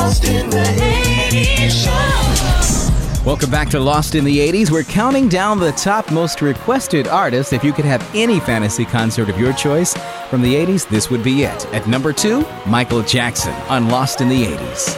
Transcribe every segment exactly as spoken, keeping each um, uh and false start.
Lost in the eighties show. Welcome back to Lost in the eighties. We're counting down the top most requested artists. If you could have any fantasy concert of your choice from the eighties, this would be it. At number two, Michael Jackson on Lost in the eighties.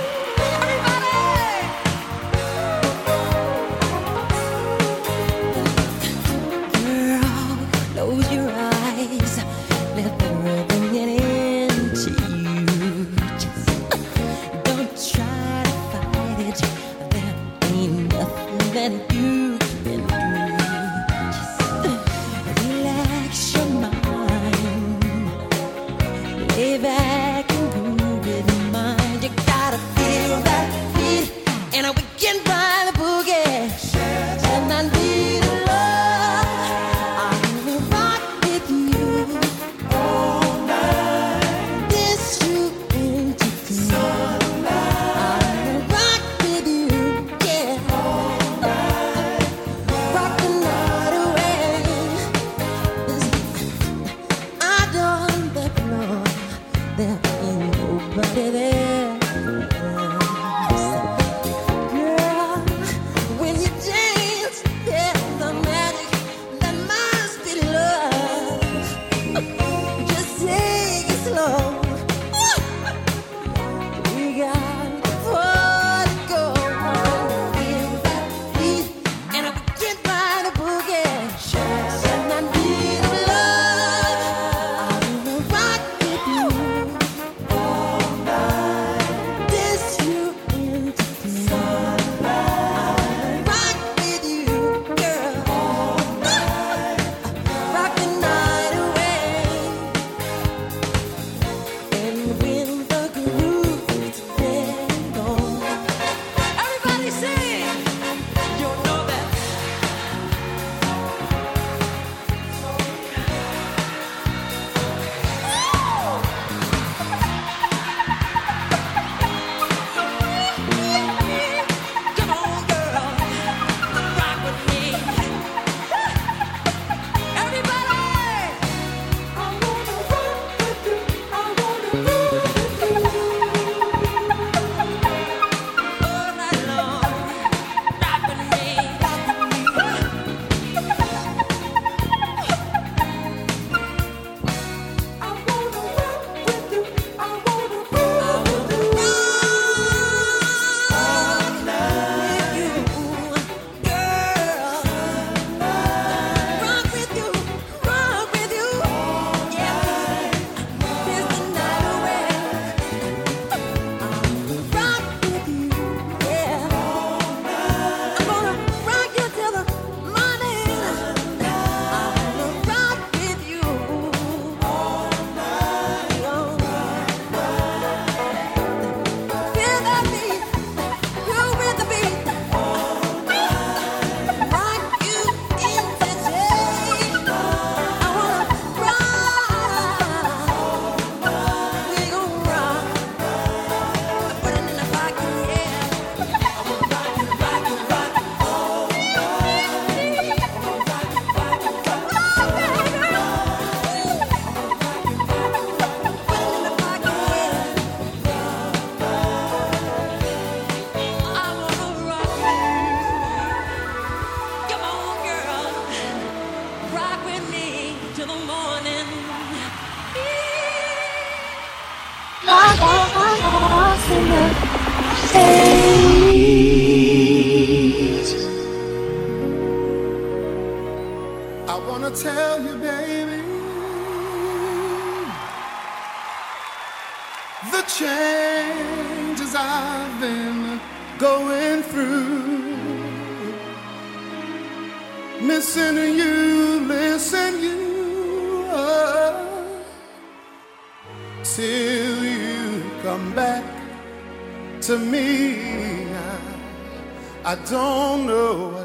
I don't know what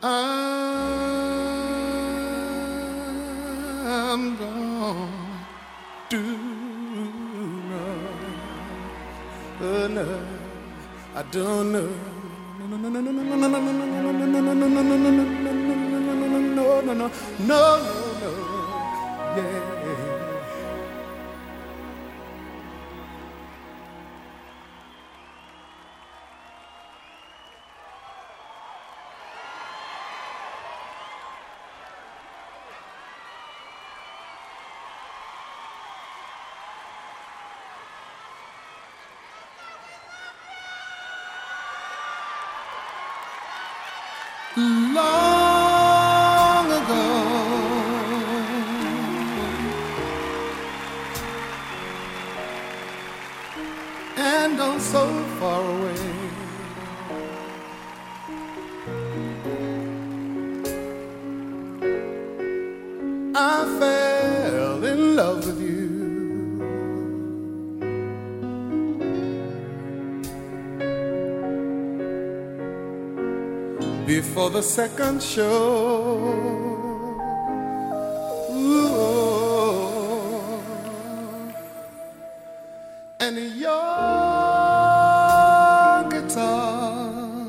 I'm gonna do. No, oh, no, I don't know. No, no, no, no, no, no, no, no, no, no, no, no, no, no, yeah. gone so far away. I fell in love with you. Before the second show, ooh, and your guitar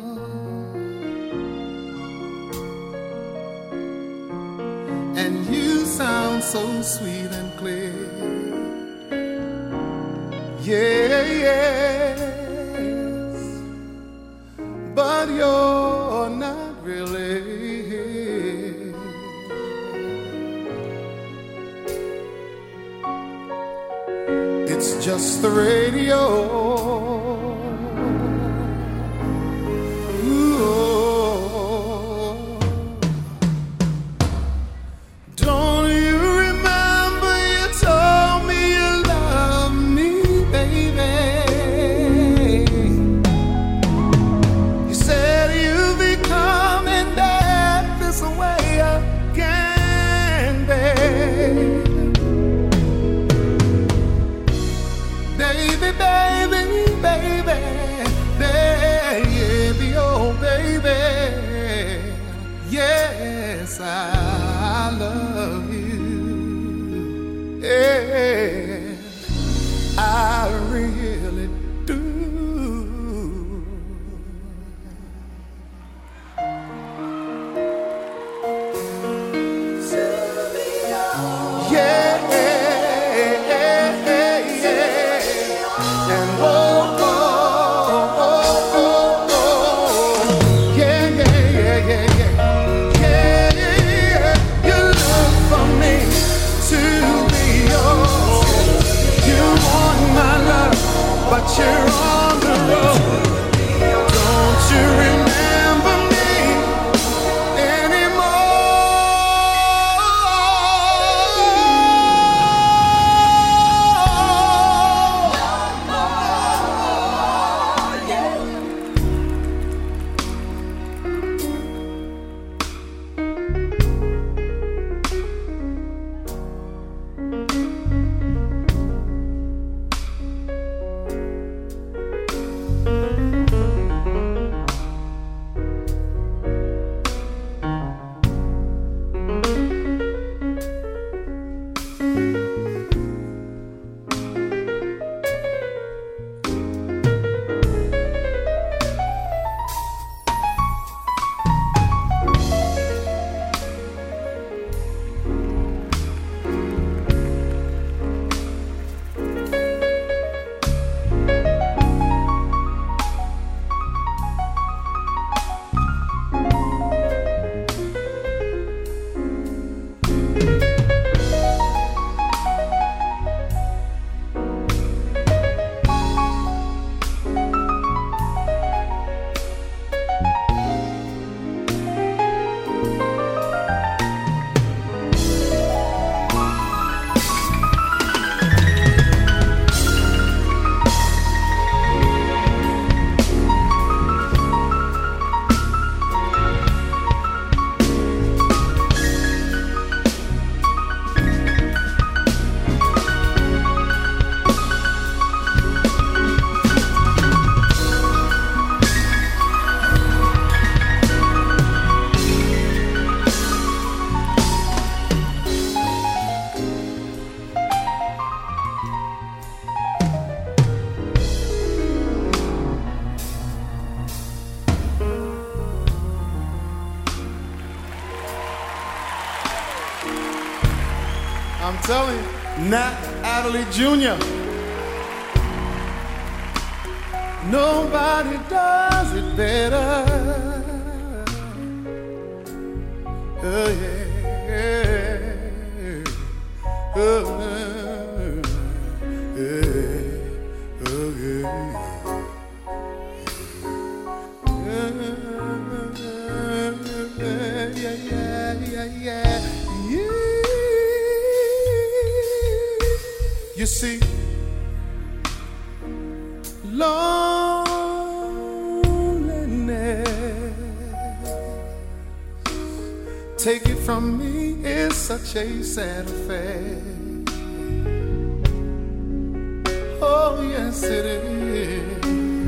and you sound so sweet and clear. Yeah, yes, but you're not really. It's just the radio. Ooh. Don't you remember you told me you love me, baby? You said you'd be coming back this way again, baby. Baby, baby, baby, baby, oh baby, yes, I love you, yeah, I really do. Yeah, and oh, oh, oh, oh, oh, yeah, yeah, yeah, yeah, yeah, yeah, yeah. You look for me to be yours. You want my love, but you're on the road. Don't you remember me anymore? I'm telling you, Nat Adderley Junior Nobody does it better. Oh yeah, oh yeah, oh yeah, yeah, yeah, yeah, yeah. You see, loneliness. Take it from me, it's such a sad affair. Oh, yes, it is.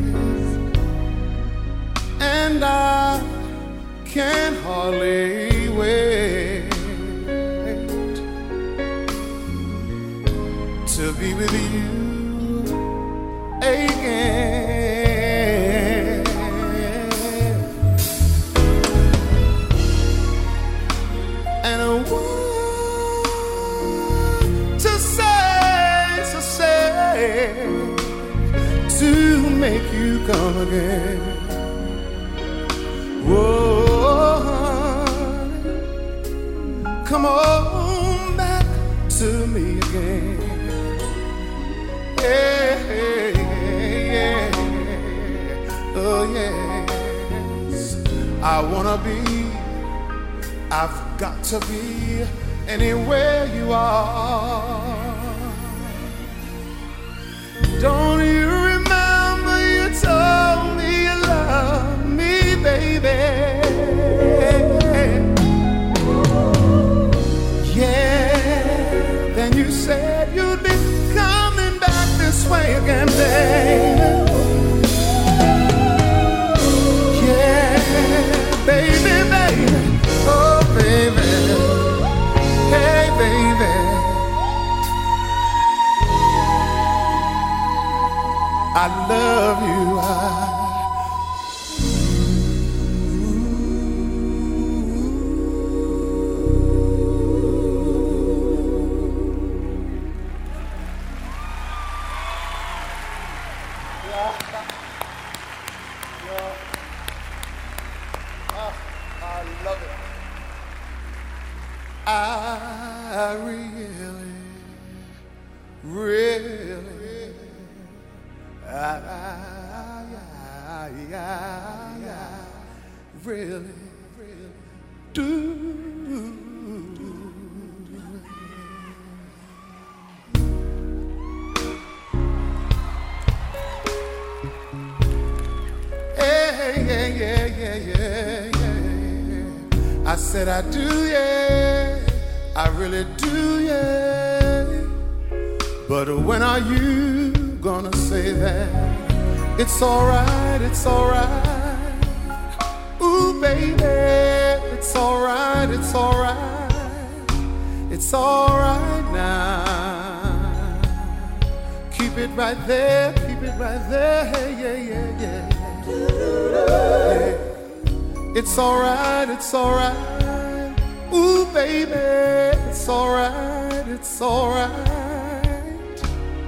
And I can hardly wait to be with you again. And a word to say, to say, to make you come again. Whoa, come on back to me again. Yeah, yeah, oh yes. I wanna be, I've got to be anywhere you are. Don't you remember you told me you love me, baby? Yeah, then you said you'd be coming back this way again, baby. Yeah, baby, baby, oh baby, hey baby, I love you. I I really, really, I, I, I, I really, really do. Hey, yeah, yeah, yeah, yeah, yeah. I said I do, yeah. I really do, yeah. But when are you gonna say that? It's alright, it's alright. Ooh, baby, it's alright, it's alright. It's alright now. Keep it right there, keep it right there, yeah, yeah, yeah. yeah. It's alright, it's alright. Ooh, baby, it's alright, it's alright.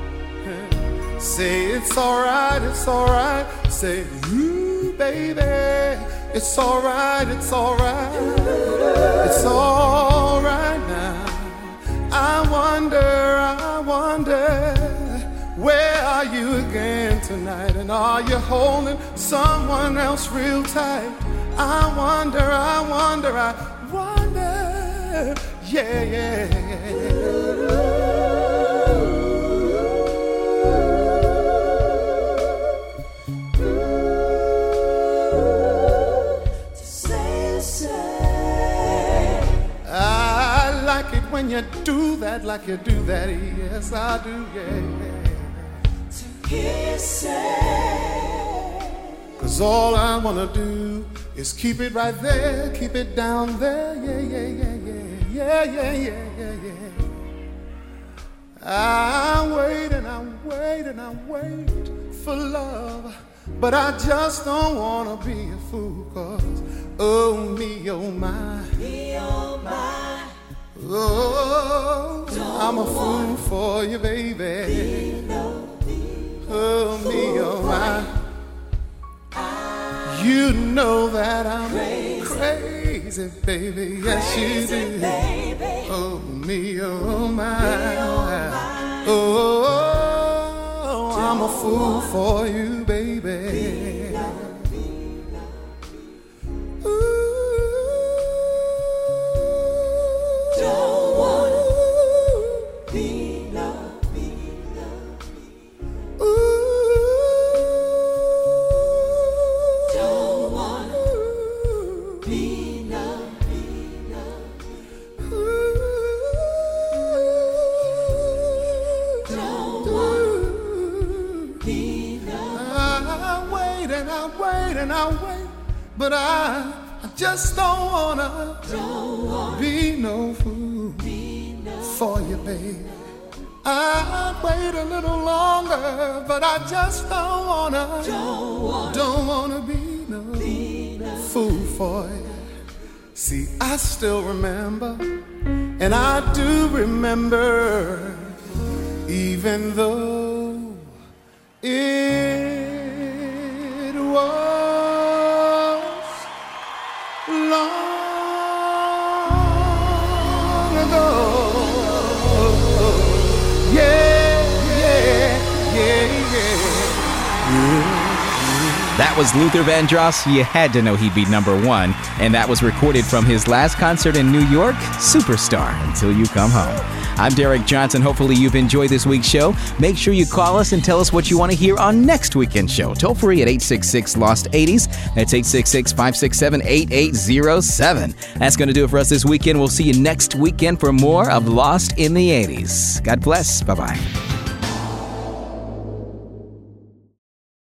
Say it's alright, it's alright. Say, ooh, baby, it's alright, it's alright. It's alright now. I wonder, I wonder, where are you again tonight? And are you holding someone else real tight? I wonder, I wonder, I wonder, yeah, yeah, yeah. Say, say. I like it when you do that, like you do that, yes, I do, yeah. To hear say. Cause all I wanna do is keep it right there, keep it down there, yeah, yeah, yeah, yeah, yeah, yeah, yeah, yeah, yeah. I wait and I wait and I wait for love, but I just don't wanna be a fool, cause oh me, oh my, me, oh my, oh, don't I'm a fool for you, baby, be no, be oh me, oh my. You know that I'm crazy, crazy baby, yes crazy, you do. Baby. Oh me, oh my, me, oh, my. Oh, I'm a fool for you, baby. Don't wanna be no, be no, be no. Ooh. and I wait and I wait, but I, I just don't wanna, don't wanna be no fool be no for you, baby. I'd wait a little longer, but I just don't wanna, don't wanna, don't wanna be no, be no fool for you. See, I still remember, and I do remember, even though it was long ago. Yeah, yeah, yeah, yeah, yeah. That was Luther Vandross. You had to know he'd be number one. And that was recorded from his last concert in New York, Superstar, Until You Come Home. I'm Derek Johnson. Hopefully you've enjoyed this week's show. Make sure you call us and tell us what you want to hear on next weekend's show. Toll free at eight six six, lost eighties. That's eight six six, five six seven, eight eight zero seven. That's going to do it for us this weekend. We'll see you next weekend for more of Lost in the eighties. God bless. Bye-bye.